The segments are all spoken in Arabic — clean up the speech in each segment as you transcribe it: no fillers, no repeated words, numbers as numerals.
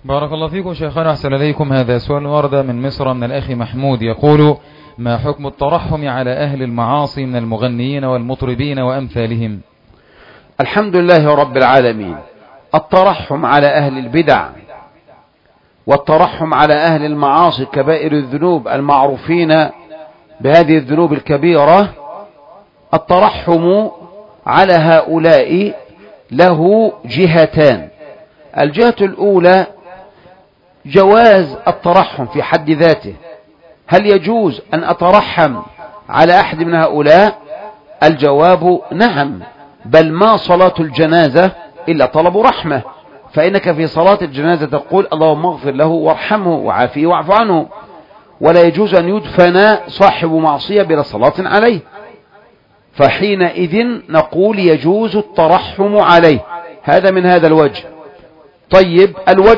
بارك الله فيكم شيخنا، أحسن إليكم. هذا سؤال ورد من مصر من الأخ محمود، يقول: ما حكم الترحم على أهل المعاصي من المغنيين والمطربين وأمثالهم؟ الحمد لله رب العالمين. الترحم على أهل البدع والترحم على أهل المعاصي كبائر الذنوب المعروفين بهذه الذنوب الكبيرة، الترحم على هؤلاء له جهتان. الجهة الأولى جواز الترحم في حد ذاته. هل يجوز أن أترحم على أحد من هؤلاء؟ الجواب نعم، بل ما صلاة الجنازة إلا طلب رحمة، فإنك في صلاة الجنازة تقول: اللهم اغفر له وارحمه وعافيه واعف عنه. ولا يجوز أن يدفن صاحب معصية بلا صلاة عليه، فحينئذ نقول يجوز الترحم عليه. هذا من هذا الوجه. طيب،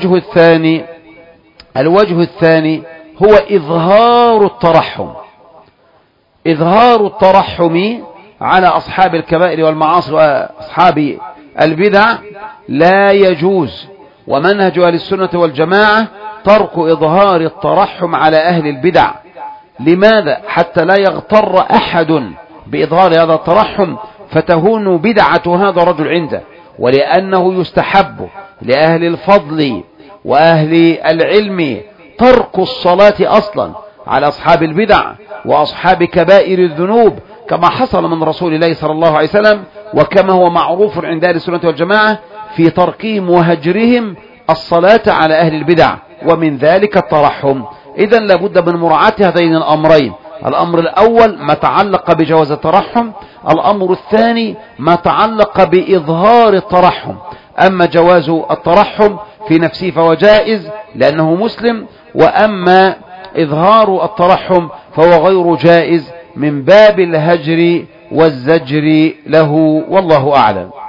الوجه الثاني هو إظهار الترحم. إظهار الترحم على أصحاب الكبائر والمعاصي وأصحاب البدع لا يجوز، ومنهج أهل السنة والجماعة ترك إظهار الترحم على أهل البدع. لماذا؟ حتى لا يغتر أحد بإظهار هذا الترحم فتهون بدعة هذا الرجل عنده، ولأنه يستحب لأهل الفضل وأهل العلم ترك الصلاة أصلا على أصحاب البدع وأصحاب كبائر الذنوب، كما حصل من رسول الله صلى الله عليه وسلم، وكما هو معروف عند أهل السنة والجماعة في تركهم وهجرهم الصلاة على أهل البدع، ومن ذلك الترحم. إذن لابد من مراعاة هذين الأمرين. الأمر الأول ما تعلق بجواز الترحم، الأمر الثاني ما تعلق بإظهار الترحم. أما جواز الترحم في نفسه فهو جائز لأنه مسلم، وأما إظهار الترحم فهو غير جائز من باب الهجر والزجر له، والله أعلم.